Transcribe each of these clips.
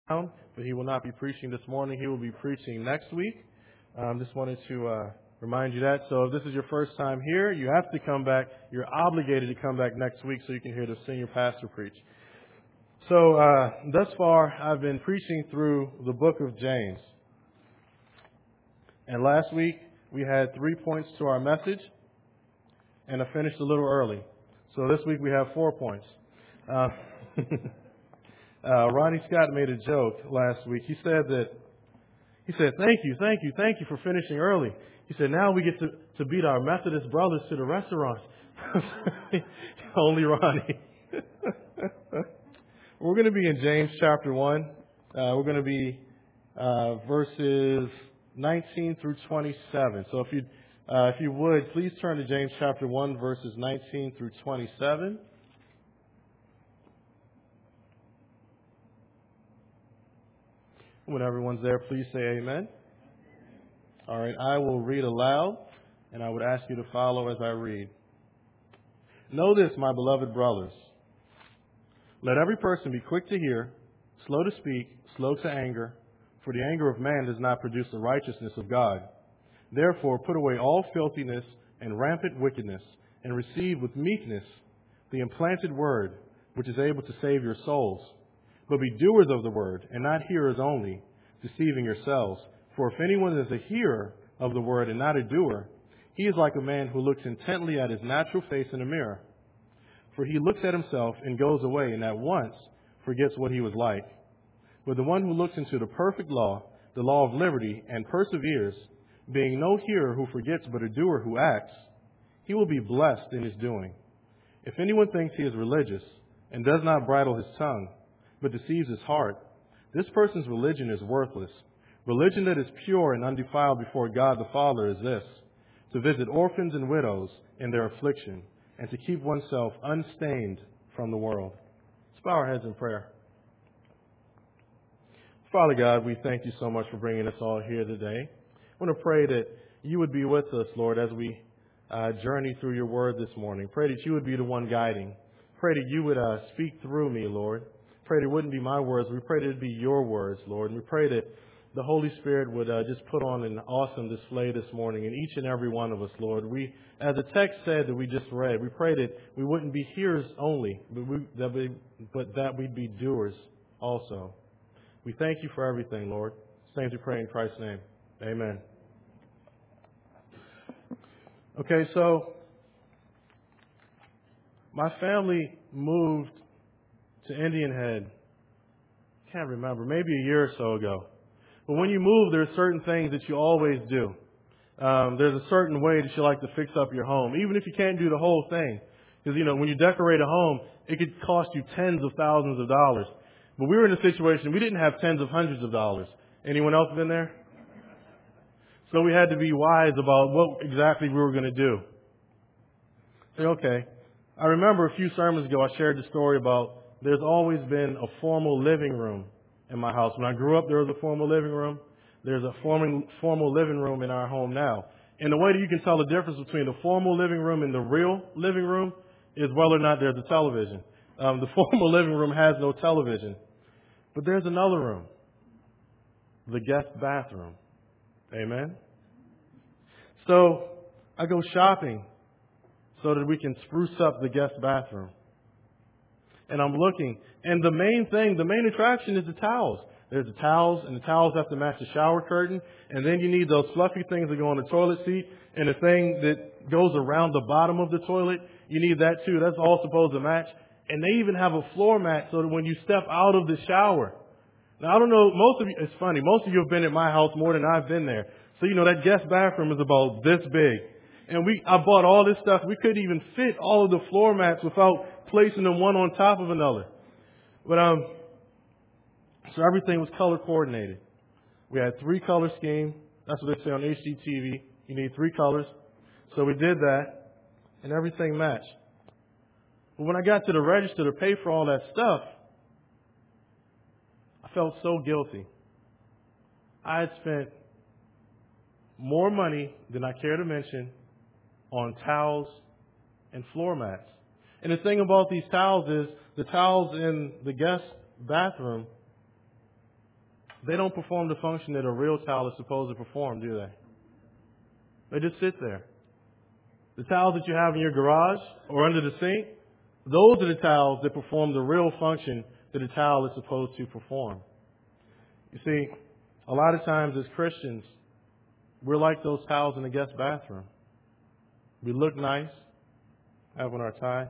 But he will not be preaching this morning. He will be preaching next week. Just wanted to remind you that. So if this is your first time here, you have to come back. You're obligated to come back next week so you can hear the senior pastor preach. So thus far, I've been preaching through the book of James. And last week, we had 3 points to our message, and I finished a little early. So this week, we have 4 points. Ronnie Scott made a joke last week. He said, thank you for finishing early. He said, now we get to beat our Methodist brothers to the restaurant. Only Ronnie. We're going to be in James chapter 1. We're going to be verses 19 through 27. So if you would, please turn to James chapter 1, verses 19 through 27. When everyone's there, please say amen. All right, I will read aloud, and I would ask you to follow as I read. Know this, my beloved brothers. Let every person be quick to hear, slow to speak, slow to anger, for the anger of man does not produce the righteousness of God. Therefore, put away all filthiness and rampant wickedness, and receive with meekness the implanted word, which is able to save your souls. But be doers of the word, and not hearers only, deceiving yourselves. For if anyone is a hearer of the word and not a doer, he is like a man who looks intently at his natural face in a mirror. For he looks at himself and goes away, and at once forgets what he was like. But the one who looks into the perfect law, the law of liberty, and perseveres, being no hearer who forgets, but a doer who acts, he will be blessed in his doing. If anyone thinks he is religious and does not bridle his tongue, but deceives his heart, this person's religion is worthless. Religion that is pure and undefiled before God the Father is this: to visit orphans and widows in their affliction, and to keep oneself unstained from the world. Let's bow our heads in prayer. Father God, we thank you so much for bringing us all here today. I want to pray that you would be with us, Lord, as we journey through your word this morning. Pray that you would be the one guiding. Pray that you would speak through me, Lord. Pray that it wouldn't be my words. We pray that it would be your words, Lord. And we pray that the Holy Spirit would just put on an awesome display this morning in each and every one of us, Lord. We, as the text said that we just read, we pray that we wouldn't be hearers only, but that we'd be doers also. We thank you for everything, Lord. Things we pray in Christ's name. Amen. Okay, so my family moved to Indian Head, can't remember, maybe a year or so ago. But when you move, there are certain things that you always do. There's a certain way that you like to fix up your home, even if you can't do the whole thing. Because, when you decorate a home, it could cost you tens of thousands of dollars. But we were in a situation, we didn't have tens of hundreds of dollars. Anyone else been there? So we had to be wise about what exactly we were going to do. Say, okay. I remember a few sermons ago, I shared the story about there's always been a formal living room in my house. When I grew up, there was a formal living room. There's a formal living room in our home now. And the way that you can tell the difference between the formal living room and the real living room is whether or not there's a television. The formal living room has no television. But there's another room, the guest bathroom. Amen? So I go shopping so that we can spruce up the guest bathroom. And I'm looking, and the main attraction is the towels. There's the towels, and the towels have to match the shower curtain, and then you need those fluffy things that go on the toilet seat, and the thing that goes around the bottom of the toilet, you need that too. That's all supposed to match. And they even have a floor mat so that when you step out of the shower. Now, I don't know, it's funny, most of you have been at my house more than I've been there. So, that guest bathroom is about this big. And I bought all this stuff. We couldn't even fit all of the floor mats without placing them one on top of another. But so everything was color coordinated. We had 3-color scheme. That's what they say on HGTV. You need 3 colors. So we did that, and everything matched. But when I got to the register to pay for all that stuff, I felt so guilty. I had spent more money than I care to mention on towels and floor mats. And the thing about these towels is the towels in the guest bathroom they don't perform the function that a real towel is supposed to perform, do they? They just sit there. The towels that you have in your garage or under the sink, those are the towels that perform the real function that a towel is supposed to perform. You see, a lot of times as Christians, we're like those towels in the guest bathroom. We look nice, have on our tie,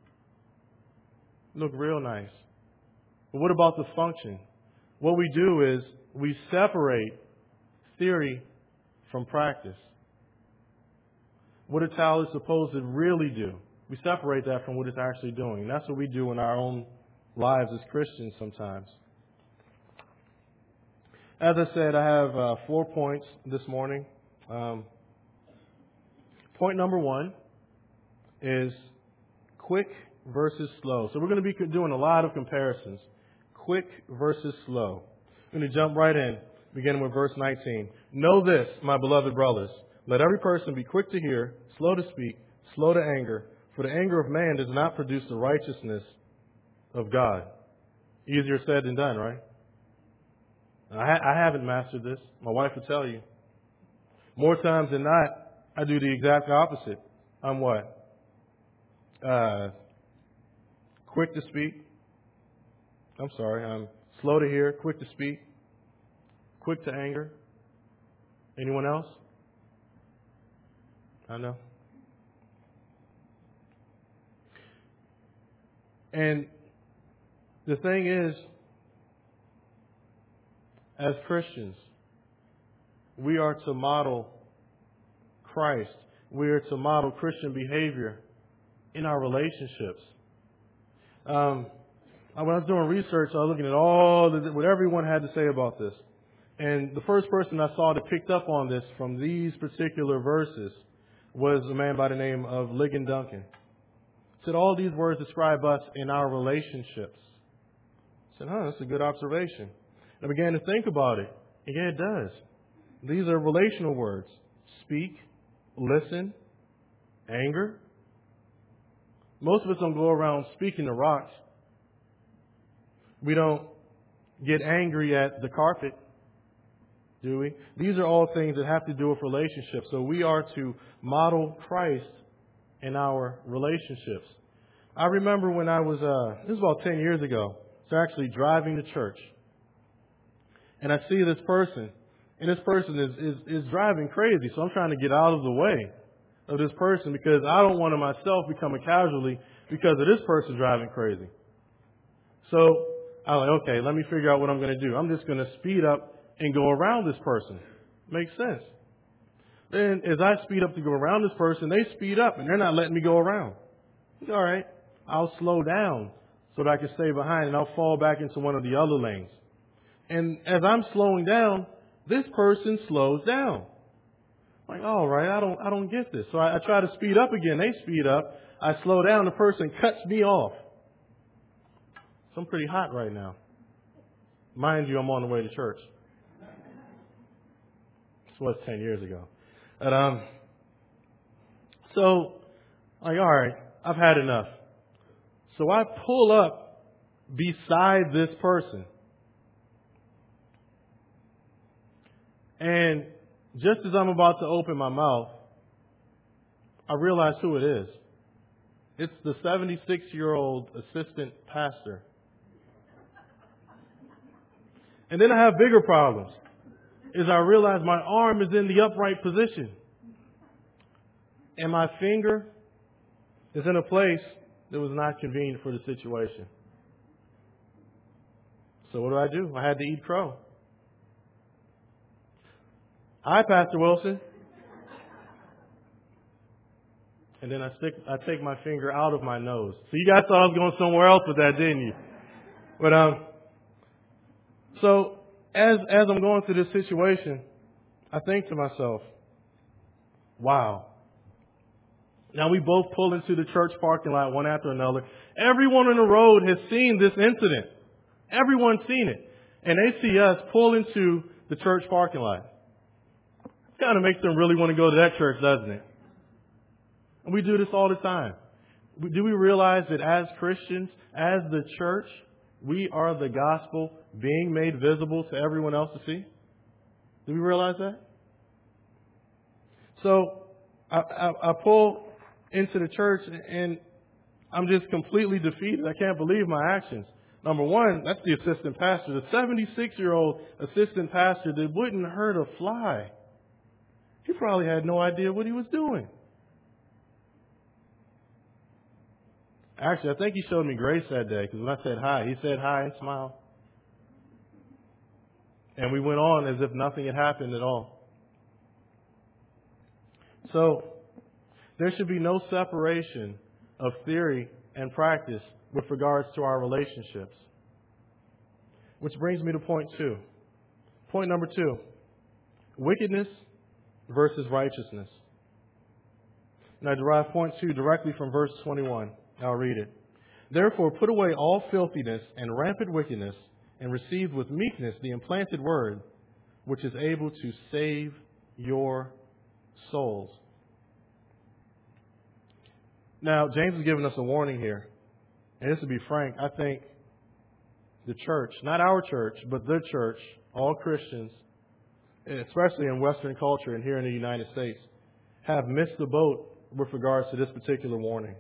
look real nice. But what about the function? What we do is we separate theory from practice. What a towel is supposed to really do, we separate that from what it's actually doing. And that's what we do in our own lives as Christians sometimes. As I said, I have 4 points this morning. Point number 1 is quick versus slow. So we're going to be doing a lot of comparisons. Quick versus slow. I'm going to jump right in, beginning with verse 19. Know this, my beloved brothers. Let every person be quick to hear, slow to speak, slow to anger. For the anger of man does not produce the righteousness of God. Easier said than done, right? I haven't mastered this. My wife will tell you. More times than not, I do the exact opposite. I'm what? Quick to speak. I'm slow to hear, quick to speak, quick to anger. Anyone else? I know. And the thing is, as Christians, we are to model Christ. We are to model Christian behavior in our relationships. When I was doing research, I was looking at what everyone had to say about this. And the first person I saw that picked up on this from these particular verses was a man by the name of Ligon Duncan. He said, all these words describe us in our relationships. I said, that's a good observation. And I began to think about it. And yeah, it does. These are relational words. Speak, listen, anger. Most of us don't go around speaking to rocks. We don't get angry at the carpet, do we? These are all things that have to do with relationships. So we are to model Christ in our relationships. I remember when I was, this was about 10 years ago, so actually driving to church. And I see this person, and this person is driving crazy. So I'm trying to get out of the way of this person because I don't want to myself become a casualty because of this person driving crazy. So I was like, okay, let me figure out what I'm going to do. I'm just going to speed up and go around this person. Makes sense. Then as I speed up to go around this person, they speed up and they're not letting me go around. All right, I'll slow down so that I can stay behind and I'll fall back into one of the other lanes. And as I'm slowing down, this person slows down. Like, all right, I don't get this. So I try to speed up again. They speed up. I slow down. The person cuts me off. So I'm pretty hot right now. Mind you, I'm on the way to church. This was 10 years ago. But, so, like, all right, I've had enough. So I pull up beside this person. And just as I'm about to open my mouth, I realize who it is. It's the 76-year-old assistant pastor. And then I have bigger problems. I realize my arm is in the upright position. And my finger is in a place that was not convenient for the situation. So what do? I had to eat crow. Hi, Pastor Wilson. And then I take my finger out of my nose. So you guys thought I was going somewhere else with that, didn't you? But so as I'm going through this situation, I think to myself, wow. Now we both pull into the church parking lot one after another. Everyone on the road has seen this incident. Everyone's seen it. And they see us pull into the church parking lot. It kind of makes them really want to go to that church, doesn't it? And we do this all the time. Do we realize that as Christians, as the church, We are the gospel being made visible to everyone else to see. Do we realize that? So I pull into the church and I'm just completely defeated. I can't believe my actions. Number one, that's the assistant pastor, the 76-year-old assistant pastor that wouldn't hurt a fly. He probably had no idea what he was doing. Actually, I think he showed me grace that day because when I said hi, he said hi and smiled. And we went on as if nothing had happened at all. So, there should be no separation of theory and practice with regards to our relationships. Which brings me to point 2. Point number 2. Wickedness versus righteousness. And I derive point 2 directly from verse 21. I'll read it. Therefore, put away all filthiness and rampant wickedness, and receive with meekness the implanted word, which is able to save your souls. Now, James is giving us a warning here. And this to be frank, I think the church, not our church, but the church, all Christians, especially in Western culture and here in the United States, have missed the boat with regards to this particular warning.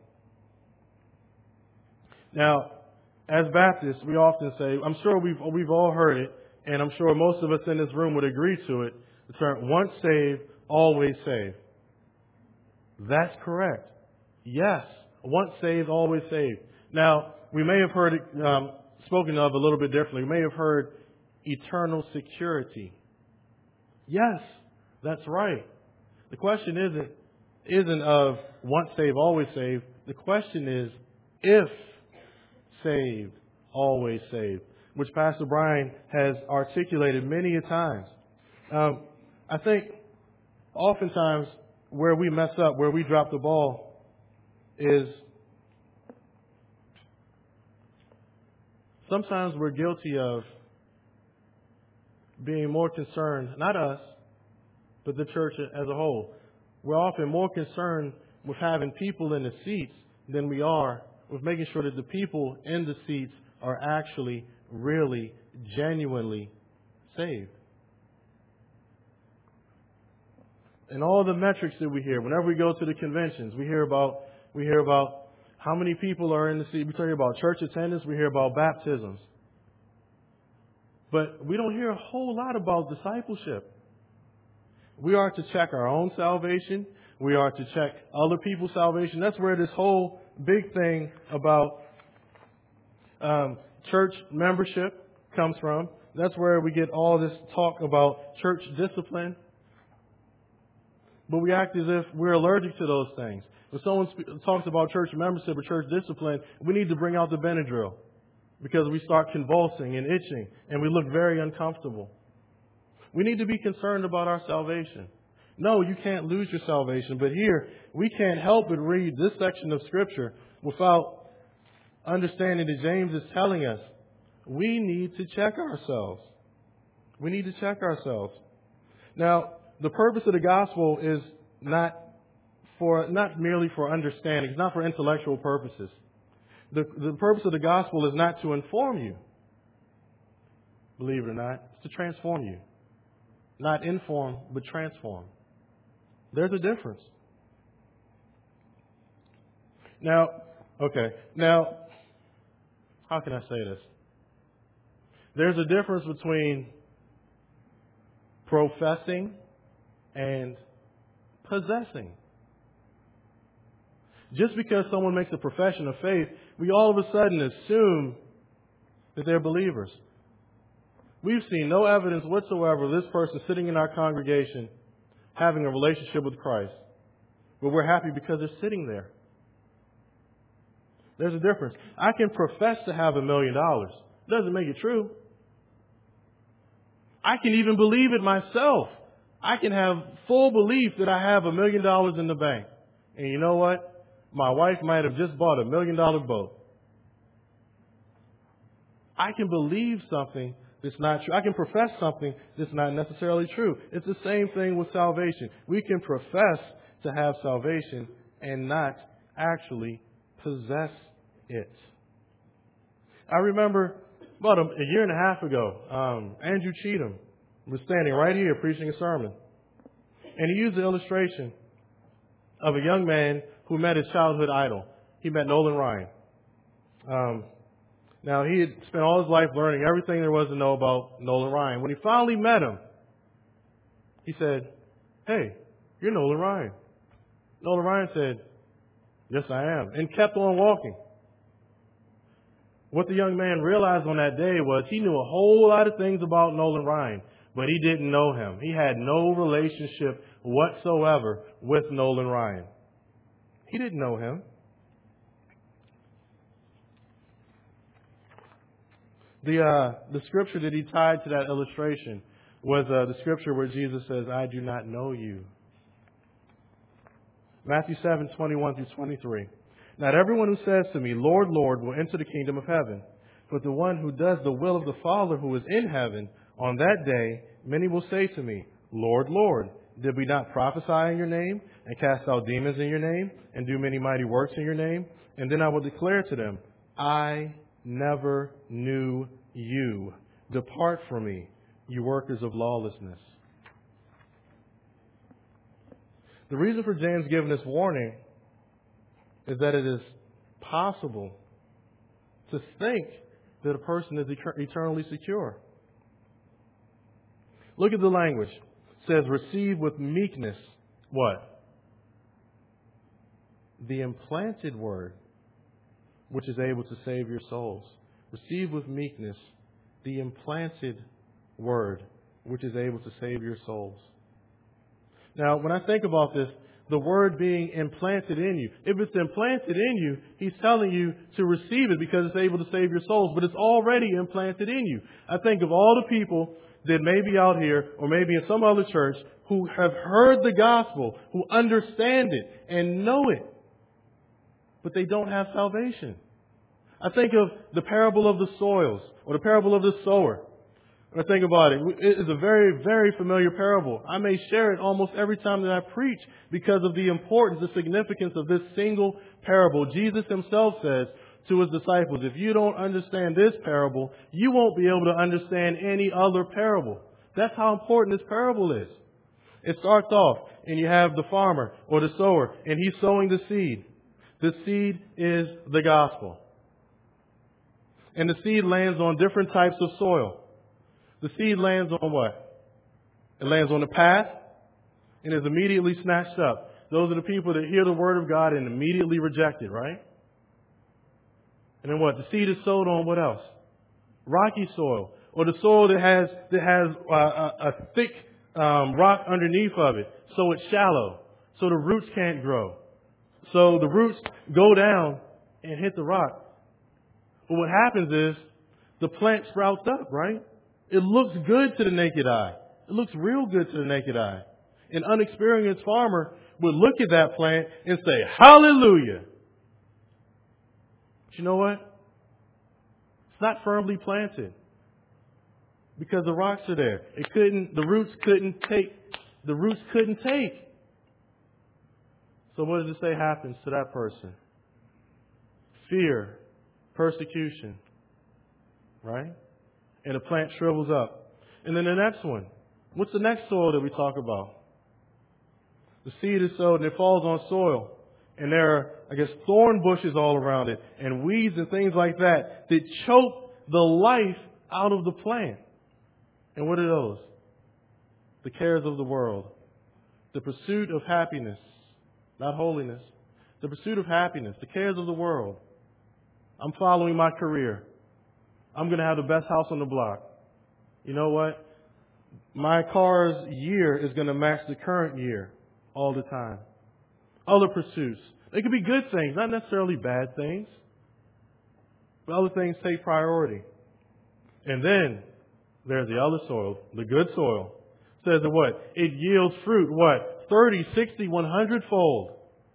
Now, as Baptists, we often say, I'm sure we've all heard it, and I'm sure most of us in this room would agree to it, the term once saved, always saved. That's correct. Yes, once saved, always saved. Now, we may have heard it spoken of a little bit differently. We may have heard eternal security. Yes, that's right. The question isn't of once saved, always saved. The question is if saved, always saved, which Pastor Brian has articulated many a times. I think oftentimes where we mess up, where we drop the ball, is sometimes we're guilty of being more concerned, not us, but the church as a whole. We're often more concerned with having people in the seats than we are with making sure that the people in the seats are actually, really, genuinely saved. And all the metrics that we hear, whenever we go to the conventions, we hear about how many people are in the seat. We hear about church attendance. We hear about baptisms. But we don't hear a whole lot about discipleship. We are to check our own salvation. We are to check other people's salvation. That's where this whole big thing about church membership comes from. That's where we get all this talk about church discipline. But we act as if we're allergic to those things. When someone talks about church membership or church discipline, we need to bring out the Benadryl because we start convulsing and itching and we look very uncomfortable. We need to be concerned about our salvation. No, you can't lose your salvation. But here, we can't help but read this section of Scripture without understanding that James is telling us we need to check ourselves. We need to check ourselves. Now, the purpose of the gospel is not merely for understanding. It's not for intellectual purposes. The purpose of the gospel is not to inform you. Believe it or not, it's to transform you. Not inform, but transform. There's a difference. Now, how can I say this? There's a difference between professing and possessing. Just because someone makes a profession of faith, we all of a sudden assume that they're believers. We've seen no evidence whatsoever of this person sitting in our congregation having a relationship with Christ. But we're happy because they're sitting there. There's a difference. I can profess to have $1 million. Doesn't make it true. I can even believe it myself. I can have full belief that I have $1 million in the bank. And you know what? My wife might have just bought a $1 million boat. I can believe something that's not true. I can profess something that's not necessarily true. It's the same thing with salvation. We can profess to have salvation and not actually possess it. I remember About a year and a half ago, Andrew Cheatham was standing right here preaching a sermon. And he used the illustration of a young man who met his childhood idol. He met Nolan Ryan. Now, he had spent all his life learning everything there was to know about Nolan Ryan. When he finally met him, he said, "Hey, you're Nolan Ryan." Nolan Ryan said, "Yes, I am," and kept on walking. What the young man realized on that day was he knew a whole lot of things about Nolan Ryan, but he didn't know him. He had no relationship whatsoever with Nolan Ryan. He didn't know him. The scripture that he tied to that illustration was the scripture where Jesus says, "I do not know you." Matthew 7:21 through 23. "Not everyone who says to me, 'Lord, Lord,' will enter the kingdom of heaven, but the one who does the will of the Father who is in heaven. On that day, many will say to me, 'Lord, Lord, did we not prophesy in your name, and cast out demons in your name, and do many mighty works in your name?' And then I will declare to them, 'I never knew you. Depart from me, you workers of lawlessness.'" The reason for James giving this warning is that it is possible to think that a person is eternally secure. Look at the language. It says, "Receive with meekness," what? "The implanted word, which is able to save your souls." Receive with meekness the implanted word, which is able to save your souls. Now, when I think about this, the word being implanted in you, if it's implanted in you, he's telling you to receive it because it's able to save your souls, but it's already implanted in you. I think of all the people that may be out here or maybe in some other church who have heard the gospel, who understand it and know it, but they don't have salvation. I think of the parable of the soils or the parable of the sower. When I think about it, it is a very, very familiar parable. I may share it almost every time that I preach because of the importance, the significance of this single parable. Jesus himself says to his disciples, if you don't understand this parable, you won't be able to understand any other parable. That's how important this parable is. It starts off and you have the farmer or the sower and he's sowing the seed. The seed is the gospel. And the seed lands on different types of soil. The seed lands on what? It lands on the path and is immediately snatched up. Those are the people that hear the word of God and immediately reject it, right? And then what? The seed is sowed on what else? Rocky soil, or the soil that has a thick rock underneath of it, so it's shallow, so the roots can't grow. So the roots go down and hit the rock. But what happens is the plant sprouts up, right? It looks good to the naked eye. It looks real good to the naked eye. An unexperienced farmer would look at that plant and say, "Hallelujah." But you know what? It's not firmly planted because the rocks are there. The roots couldn't take. So what does it say happens to that person? Fear, persecution, right? And the plant shrivels up. And then the next one. What's the next soil that we talk about? The seed is sowed and it falls on soil. And there are, thorn bushes all around it and weeds and things like that choke the life out of the plant. And what are those? The cares of the world. The pursuit of happiness, not holiness. The pursuit of happiness, the cares of the world. I'm following my career. I'm going to have the best house on the block. You know what? My car's year is going to match the current year all the time. Other pursuits. They could be good things, not necessarily bad things. But other things take priority. And then there's the other soil, the good soil. It says that what? It yields fruit, what? 30, 60, 100-fold.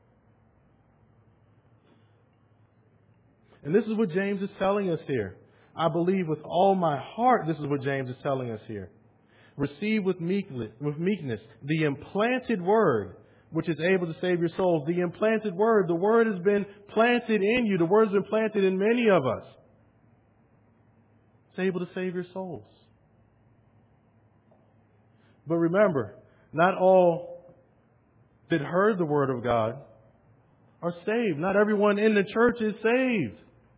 And this is what James is telling us here. I believe with all my heart this is what James is telling us here. Receive with meekness the implanted word, which is able to save your souls. The implanted word. The word has been planted in you. The word has been planted in many of us. It's able to save your souls. But remember, not all that heard the word of God are saved. Not everyone in the church is saved.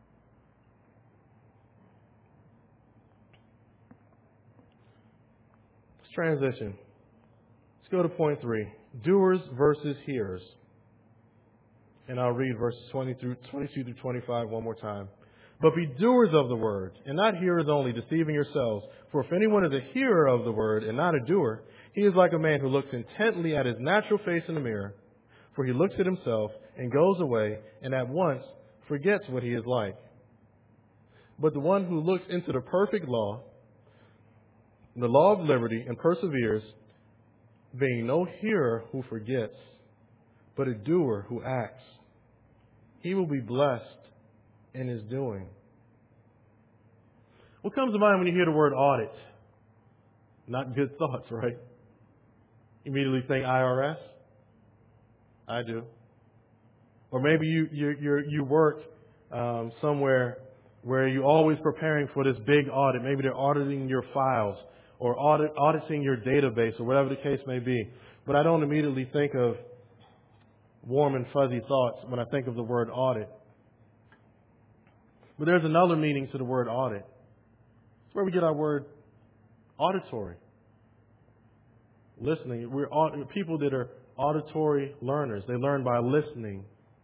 Let's transition. Let's go to point 3. Doers versus hearers. And I'll read verses 22 through 25 one more time. But be doers of the word, and not hearers only, deceiving yourselves. For if anyone is a hearer of the word and not a doer, he is like a man who looks intently at his natural face in the mirror. For he looks at himself and goes away and at once forgets what he is like. But the one who looks into the perfect law, the law of liberty, and perseveres, being no hearer who forgets, but a doer who acts, he will be blessed in his doing. What comes to mind when you hear the word audit? Not good thoughts, right? Immediately think IRS? I do. Or maybe you work somewhere where you're always preparing for this big audit. Maybe they're auditing your files or auditing your database or whatever the case may be. But I don't immediately think of warm and fuzzy thoughts when I think of the word audit. But there's another meaning to the word audit. It's where we get our word auditory. Listening. We're people that are auditory learners. They learn by listening.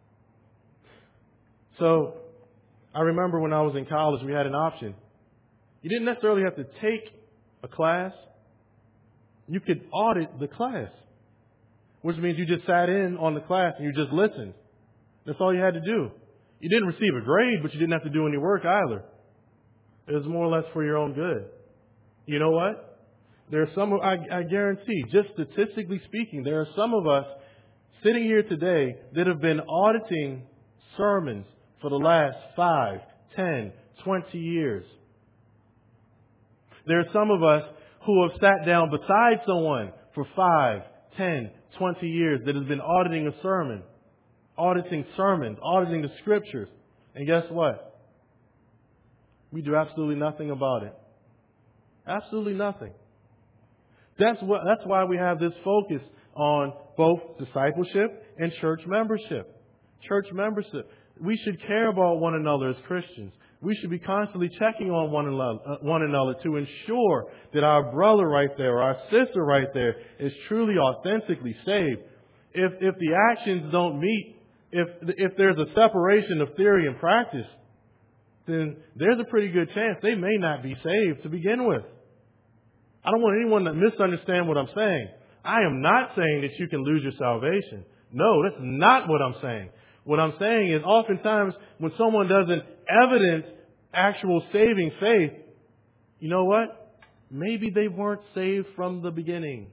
So I remember when I was in college, we had an option. You didn't necessarily have to take a class. You could audit the class, which means you just sat in on the class and you just listened. That's all you had to do. You didn't receive a grade, but you didn't have to do any work either. It was more or less for your own good. You know what? There are some, I guarantee, just statistically speaking, there are some of us sitting here today that have been auditing sermons for the last 5, 10, 20 years. There are some of us who have sat down beside someone for 5, 10, 20 years that has been auditing a sermon, auditing sermons, auditing the scriptures. And guess what? We do absolutely nothing about it. Absolutely nothing. That's why we have this focus on both discipleship and church membership. Church membership. We should care about one another as Christians. We should be constantly checking on one another to ensure that our brother right there or our sister right there is truly authentically saved. If the actions don't meet, if there's a separation of theory and practice, then there's a pretty good chance they may not be saved to begin with. I don't want anyone to misunderstand what I'm saying. I am not saying that you can lose your salvation. No, that's not what I'm saying. What I'm saying is oftentimes when someone doesn't evidence actual saving faith, you know what? Maybe they weren't saved from the beginning.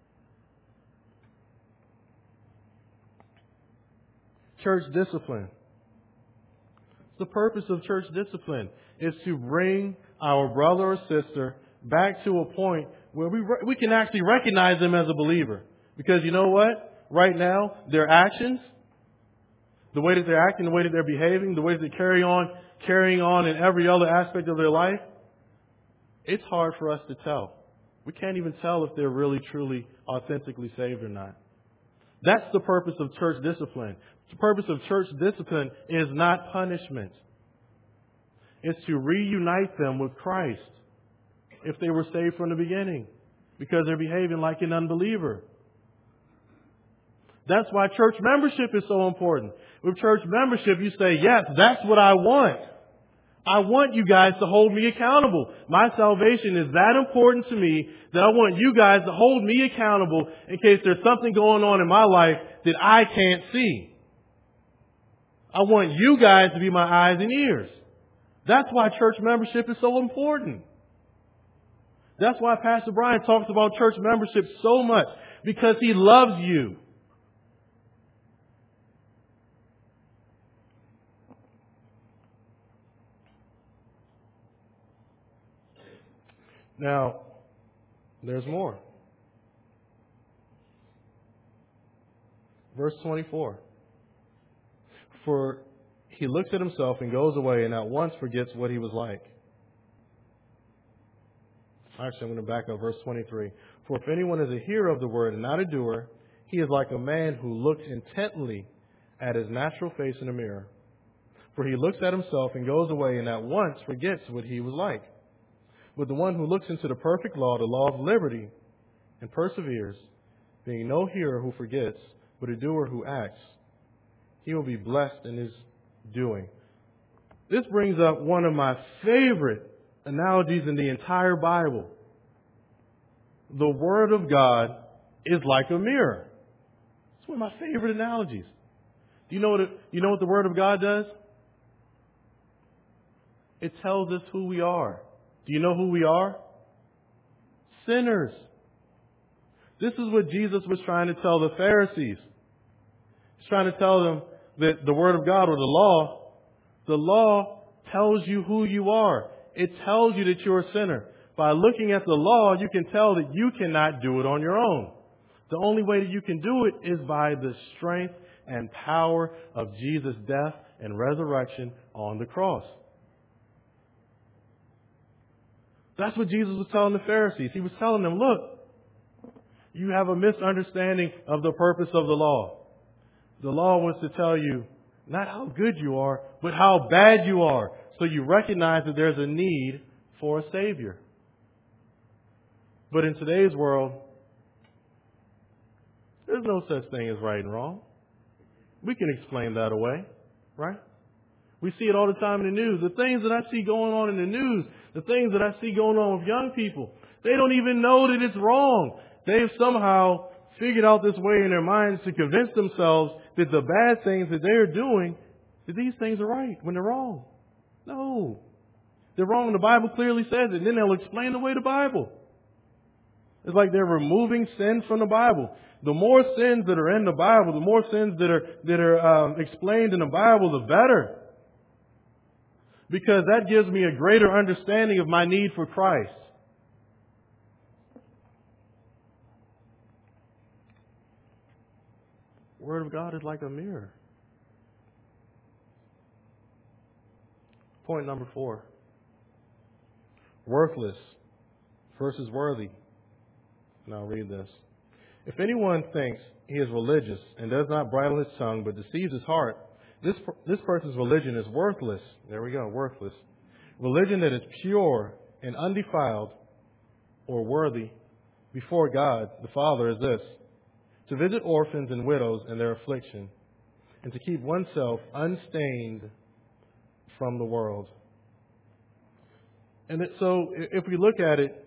Church discipline. The purpose of church discipline is to bring our brother or sister back to a point where we can actually recognize them as a believer. Because you know what? Right now, their actions, the way that they're acting, the way that they're behaving, the way that they carrying on in every other aspect of their life, it's hard for us to tell. We can't even tell if they're really, truly, authentically saved or not. That's the purpose of church discipline. The purpose of church discipline is not punishment. It's to reunite them with Christ if they were saved from the beginning because they're behaving like an unbeliever. That's why church membership is so important. With church membership, you say, yes, that's what I want. I want you guys to hold me accountable. My salvation is that important to me that I want you guys to hold me accountable in case there's something going on in my life that I can't see. I want you guys to be my eyes and ears. That's why church membership is so important. That's why Pastor Brian talks about church membership so much, because he loves you. Now, there's more. Verse 24. For he looks at himself and goes away and at once forgets what he was like. Actually, I'm going to back up verse 23. For if anyone is a hearer of the word and not a doer, he is like a man who looks intently at his natural face in a mirror. For he looks at himself and goes away and at once forgets what he was like. But the one who looks into the perfect law, the law of liberty, and perseveres, being no hearer who forgets, but a doer who acts, he will be blessed in his doing. This brings up one of my favorite analogies in the entire Bible. The Word of God is like a mirror. It's one of my favorite analogies. Do you know what the Word of God does? It tells us who we are. Do you know who we are? Sinners. This is what Jesus was trying to tell the Pharisees. He's trying to tell them that the Word of God, or the law tells you who you are. It tells you that you're a sinner. By looking at the law, you can tell that you cannot do it on your own. The only way that you can do it is by the strength and power of Jesus' death and resurrection on the cross. That's what Jesus was telling the Pharisees. He was telling them, look, you have a misunderstanding of the purpose of the law. The law was to tell you not how good you are, but how bad you are. So you recognize that there's a need for a Savior. But in today's world, there's no such thing as right and wrong. We can explain that away, right? We see it all the time in the news. The things that I see going on in the news, the things that I see going on with young people, they don't even know that it's wrong. They've somehow figured out this way in their minds to convince themselves that the bad things that they're doing, that these things are right when they're wrong. No. They're wrong. The Bible clearly says it. And then they'll explain away the Bible. It's like they're removing sin from the Bible. The more sins that are in the Bible, the more sins that are explained in the Bible, the better. Because that gives me a greater understanding of my need for Christ. The Word of God is like a mirror. Point number 4. Worthless versus worthy. And I'll read this. If anyone thinks he is religious and does not bridle his tongue but deceives his heart, this person's religion is worthless. There we go, worthless. Religion that is pure and undefiled or worthy before God the Father is this: to visit orphans and widows in their affliction, and to keep oneself unstained from the world. And so if we look at it,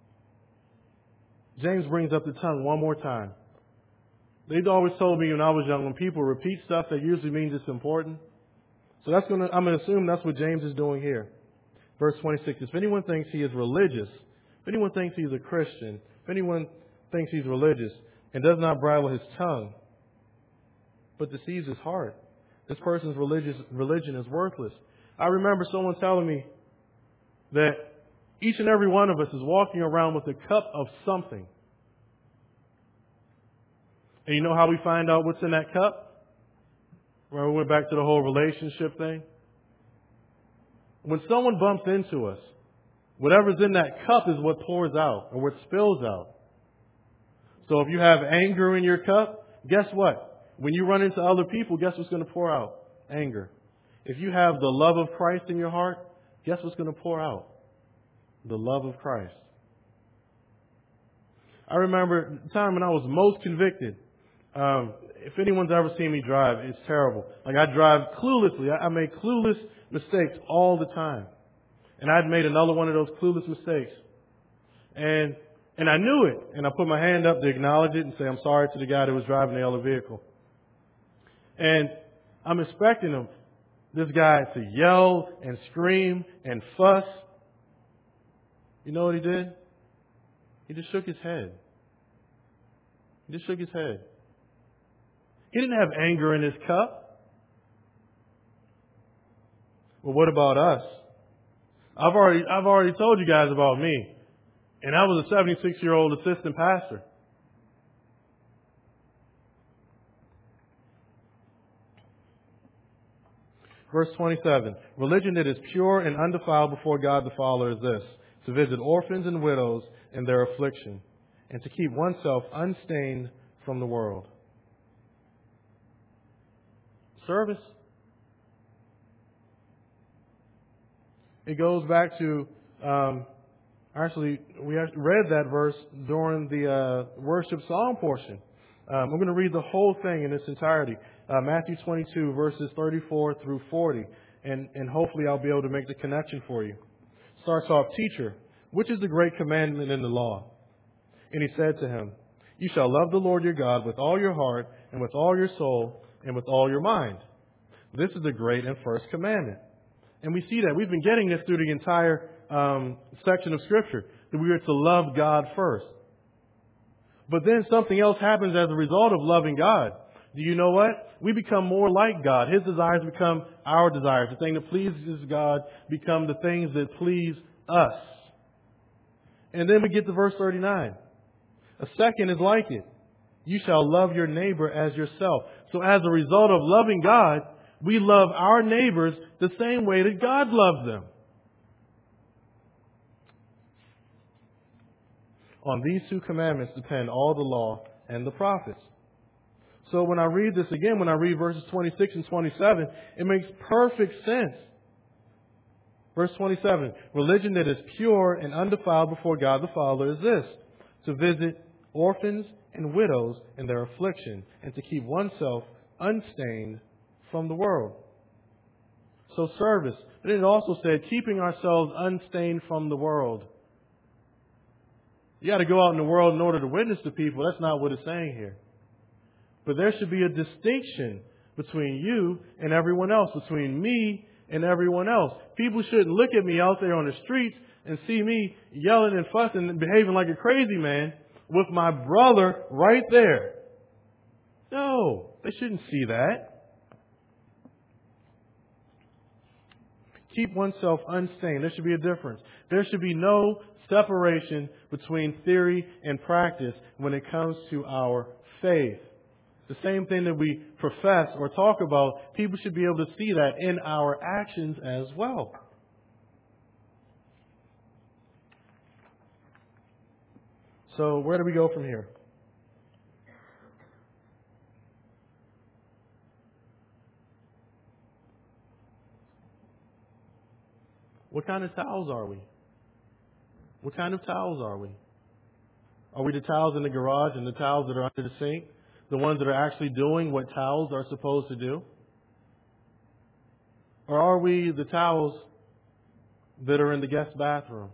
James brings up the tongue one more time. They'd always told me when I was young, when people repeat stuff, that usually means it's important. So I'm going to assume that's what James is doing here. Verse 26, if anyone thinks he is religious, if anyone thinks he's a Christian, if anyone thinks he's religious and does not bridle his tongue, but deceives his heart, this person's religion is worthless. I remember someone telling me that each and every one of us is walking around with a cup of something. And you know how we find out what's in that cup? Remember we went back to the whole relationship thing? When someone bumps into us, whatever's in that cup is what pours out or what spills out. So if you have anger in your cup, guess what? When you run into other people, guess what's going to pour out? Anger. If you have the love of Christ in your heart, guess what's going to pour out? The love of Christ. I remember the time when I was most convicted. If anyone's ever seen me drive, it's terrible. Like I drive cluelessly. I make clueless mistakes all the time. And I'd made another one of those clueless mistakes. And I knew it. And I put my hand up to acknowledge it and say, I'm sorry to the guy that was driving the other vehicle. And I'm expecting him, this guy, to yell and scream and fuss. You know what he did? He just shook his head. He just shook his head. He didn't have anger in his cup. Well, what about us? I've already told you guys about me. And I was a 76-year-old assistant pastor. Verse 27. Religion that is pure and undefiled before God the Father is this: to visit orphans and widows in their affliction, and to keep oneself unstained from the world. Service. It goes back to, we read that verse during the worship song portion. I'm going to read the whole thing in its entirety. Matthew 22, verses 34 through 40. And hopefully I'll be able to make the connection for you. Starts off, "Teacher, which is the great commandment in the law?" And he said to him, "You shall love the Lord your God with all your heart and with all your soul and with all your mind. This is the great and first commandment." And we see that. We've been getting this through the entire section of Scripture, that we are to love God first. But then something else happens as a result of loving God. Do you know what? We become more like God. His desires become our desires. The thing that pleases God become the things that please us. And then we get to verse 39. A second is like it. You shall love your neighbor as yourself. So as a result of loving God, we love our neighbors the same way that God loves them. On these two commandments depend all the law and the prophets. So when I read this again, when I read verses 26 and 27, it makes perfect sense. Verse 27, religion that is pure and undefiled before God the Father is this: to visit orphans and widows in their affliction, and to keep oneself unstained from the world. So service. But it also said keeping ourselves unstained from the world. You got to go out in the world in order to witness to people. That's not what it's saying here. But there should be a distinction between you and everyone else, between me and everyone else. People shouldn't look at me out there on the streets and see me yelling and fussing and behaving like a crazy man with my brother right there. No, they shouldn't see that. Keep oneself unstained. There should be a difference. There should be no separation between theory and practice when it comes to our faith. The same thing that we profess or talk about, people should be able to see that in our actions as well. So where do we go from here? What kind of towels are we? What kind of towels are we? Are we the towels in the garage and the towels that are under the sink? The ones that are actually doing what towels are supposed to do? Or are we the towels that are in the guest bathroom?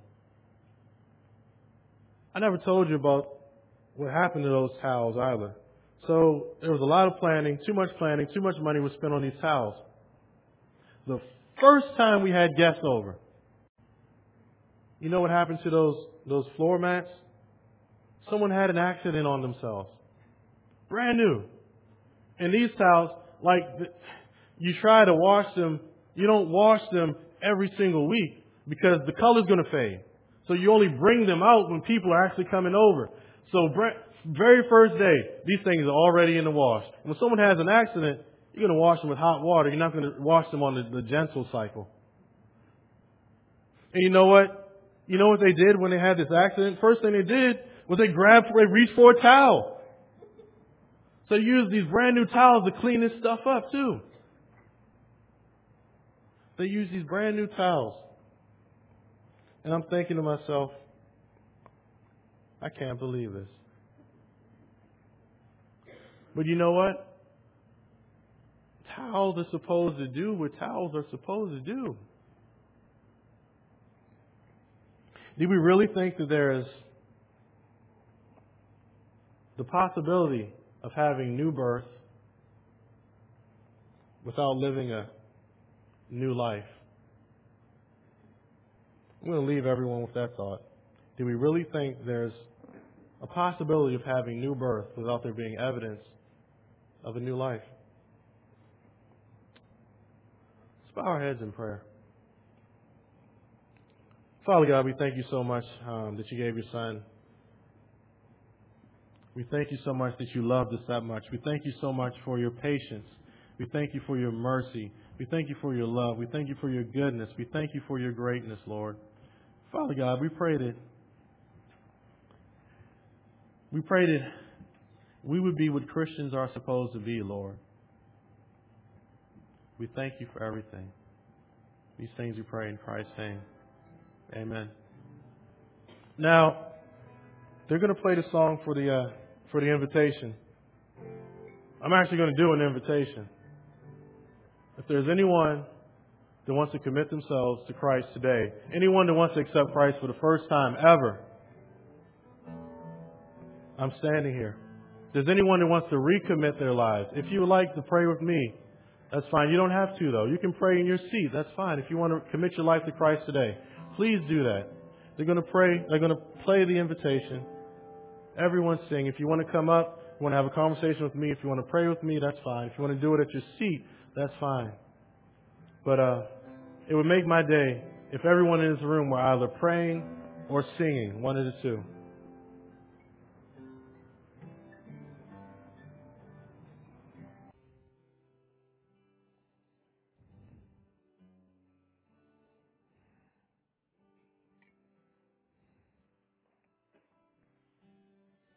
I never told you about what happened to those towels either. So there was a lot of planning, too much money was spent on these towels. The first time we had guests over, you know what happened to those floor mats? Someone had an accident on themselves. Brand new. And these towels, you try to wash them, you don't wash them every single week because the color's going to fade. So you only bring them out when people are actually coming over. So very first day, these things are already in the wash. And when someone has an accident, you're going to wash them with hot water. You're not going to wash them on the gentle cycle. And you know what? You know what they did when they had this accident? First thing they did was they reached for a towel. So they used these brand new towels to clean this stuff up too. They use these brand new towels. And I'm thinking to myself, I can't believe this. But you know what? Towels are supposed to do what towels are supposed to do. Do we really think that there is the possibility of having new birth without living a new life? I'm going to leave everyone with that thought. Do we really think there's a possibility of having new birth without there being evidence of a new life? Let's bow our heads in prayer. Father God, we thank you so much that you gave your Son. We thank you so much that you loved us that much. We thank you so much for your patience. We thank you for your mercy. We thank you for your love. We thank you for your goodness. We thank you for your greatness, Lord. Father God, we pray that we would be what Christians are supposed to be, Lord. We thank you for everything. These things we pray in Christ's name. Amen. Now, they're going to play the song for the invitation. I'm actually going to do an invitation. If there's anyone that wants to commit themselves to Christ today, anyone that wants to accept Christ for the first time ever, I'm standing here. If there's anyone that wants to recommit their lives, if you would like to pray with me, that's fine. You don't have to, though. You can pray in your seat. That's fine. If you want to commit your life to Christ today, please do that. They're going to pray. They're going to play the invitation. Everyone sing. If you want to come up, you want to have a conversation with me, if you want to pray with me, that's fine. If you want to do it at your seat, that's fine. But it would make my day if everyone in this room were either praying or singing, one of the two.